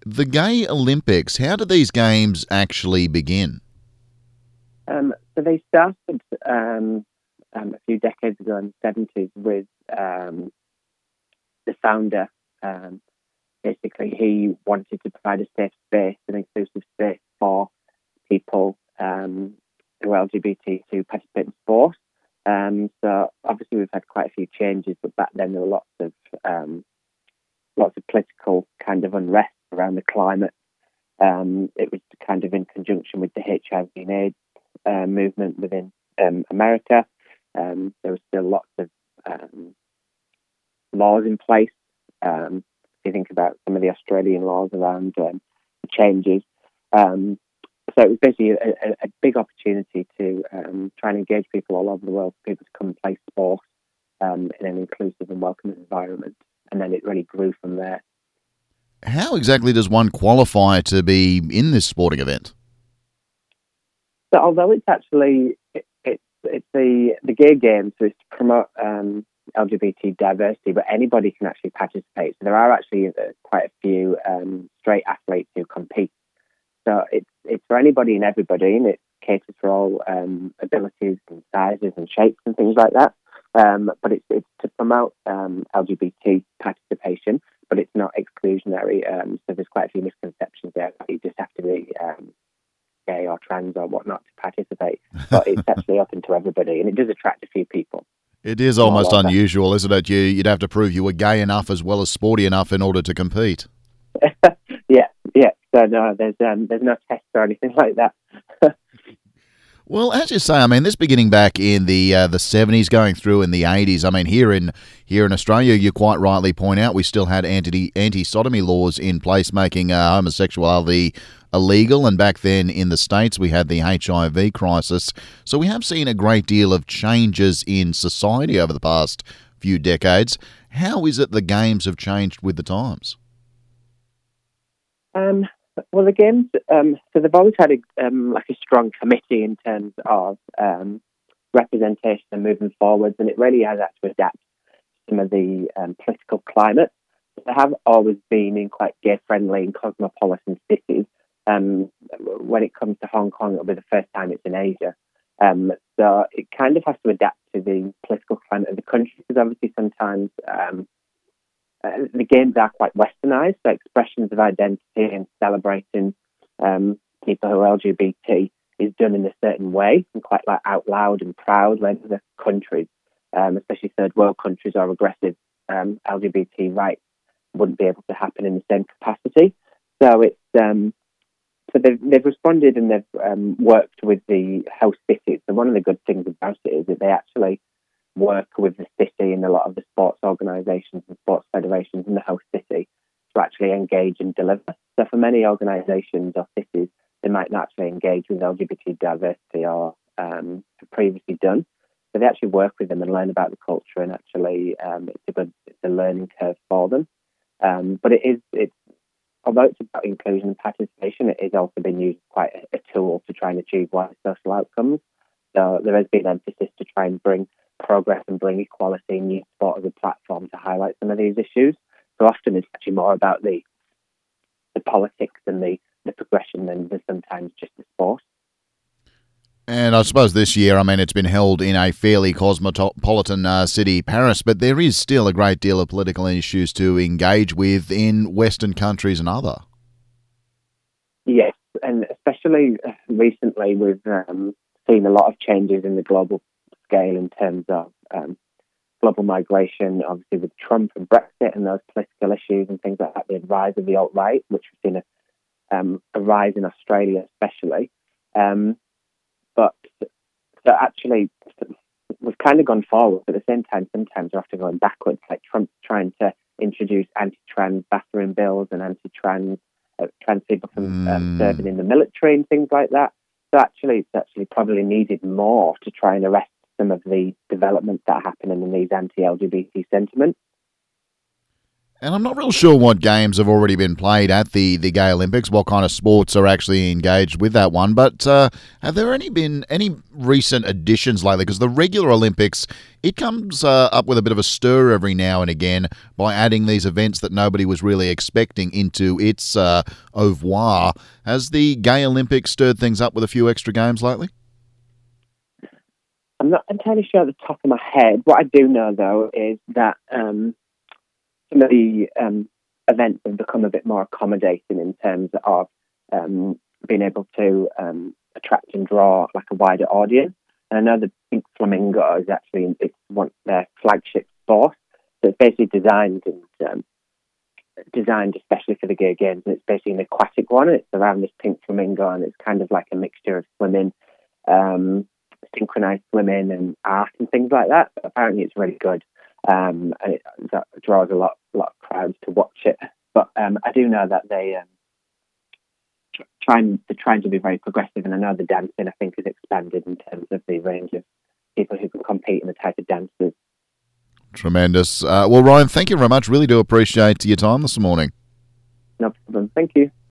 The Gay Olympics, how did these games actually begin? So they started a few decades ago in the 70s with the founder. Um, Basically, he wanted to provide a safe space, an inclusive space for people who are LGBT to participate in sport. So obviously we've had quite a few changes, but back then there were lots of political kind of unrest around the climate. It was kind of in conjunction with the HIV and AIDS movement within America. There were still lots of laws in place. If you think about some of the Australian laws around the changes. So it was basically a big opportunity to try and engage people all over the world, for people to come and play sport in an inclusive and welcoming environment. And then it really grew from there. How exactly does one qualify to be in this sporting event? So although it's actually it's the gay games, so it's to promote LGBT diversity, but anybody can actually participate. So there are actually quite a few straight athletes who compete. So it's for anybody and everybody, and it caters for all abilities and sizes and shapes and things like that. But it's to promote LGBT participation, but it's not exclusionary. So there's quite a few misconceptions there. You just have to be gay or trans or whatnot to participate. But it's actually open to everybody, and it does attract a few people. It is almost unusual, isn't it? You'd have to prove you were gay enough as well as sporty enough in order to compete. Yeah. So no, there's no test or anything like that. Well, as you say, I mean, this beginning back in the 70s, going through in the 80s. I mean, here in Australia, you quite rightly point out we still had anti-sodomy laws in place, making homosexuality illegal. And back then in the States, we had the HIV crisis. So we have seen a great deal of changes in society over the past few decades. How is it the games have changed with the times? Well, the games, so they've always had a strong committee in terms of representation and moving forwards, and it really has had to adapt to some of the political climate. They have always been in quite gay-friendly and cosmopolitan cities. When it comes to Hong Kong, it'll be the first time it's in Asia. So it kind of has to adapt to the political climate of the country, because obviously sometimes the games are quite westernized, so expressions of identity and celebrating people who are LGBT is done in a certain way and quite like out loud and proud, when other countries, especially third world countries, or aggressive LGBT rights wouldn't be able to happen in the same capacity. So it's so they've responded, and they've worked with the host cities. So one of the good things about it is that they actually work with the city and a lot of the sports organisations and sports federations in the host city to actually engage and deliver. So for many organisations or cities, they might not actually engage with LGBT diversity or have previously done. So they actually work with them and learn about the culture, and actually it's a learning curve for them. But although it's about inclusion and participation, it is also been used as quite a tool to try and achieve wider social outcomes. So there has been emphasis to try and bring progress and bring equality and use sport as a platform to highlight some of these issues. So often it's actually more about the politics and the progression than sometimes just the sport. And I suppose this year, I mean, it's been held in a fairly cosmopolitan city, Paris, but there is still a great deal of political issues to engage with in Western countries and other. Yes, and especially recently we've seen a lot of changes in the global scale in terms of global migration, obviously with Trump and Brexit and those political issues and things like that, the rise of the alt-right, which we've seen a rise in Australia especially. But so actually, we've kind of gone forward, but at the same time, sometimes we're often going backwards, like Trump's trying to introduce anti-trans bathroom bills and anti-trans trans people from serving in the military and things like that. So actually, it's actually probably needed more to try and arrest some of the developments that are happening in these anti-LGBT sentiments. And I'm not real sure what games have already been played at the Gay Olympics, what kind of sports are actually engaged with that one. But have there been any recent additions lately? Because the regular Olympics, it comes up with a bit of a stir every now and again by adding these events that nobody was really expecting into its oeuvre. Has the Gay Olympics stirred things up with a few extra games lately? I'm not entirely sure at the top of my head. What I do know, though, is that some of the events have become a bit more accommodating in terms of being able to attract and draw like a wider audience. And I know the Pink Flamingo is actually it's one their flagship sport. So it's basically designed especially for the gay games, and it's basically an aquatic one. It's around this pink flamingo, and it's kind of like a mixture of swimming, synchronized swimming, and art and things like that. But apparently, it's really good. And it draws a lot of crowds to watch it. But I do know that they're trying to be very progressive, and I know the dancing I think has expanded in terms of the range of people who can compete in the type of dances. Tremendous. Well, Ryan, thank you very much. Really do appreciate your time this morning. No problem. Thank you.